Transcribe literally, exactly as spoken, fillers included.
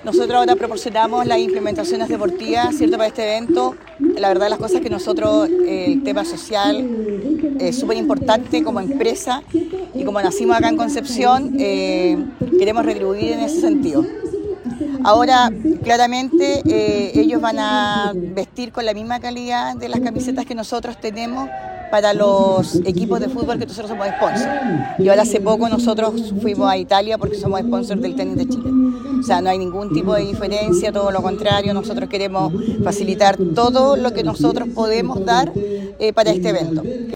Nosotros ahora proporcionamos las implementaciones deportivas, ¿cierto?, para este evento. La verdad, las cosas que nosotros, eh, el tema social es súper importante como empresa y como nacimos acá en Concepción, eh, queremos retribuir en ese sentido. Ahora, claramente, eh, ellos van a vestir con la misma calidad de las camisetas que nosotros tenemos para los equipos de fútbol que nosotros somos sponsor. Y ahora hace poco nosotros fuimos a Italia porque somos sponsor del tenis de Chile. O sea, no hay ningún tipo de diferencia, todo lo contrario, nosotros queremos facilitar todo lo que nosotros podemos dar eh, para este evento.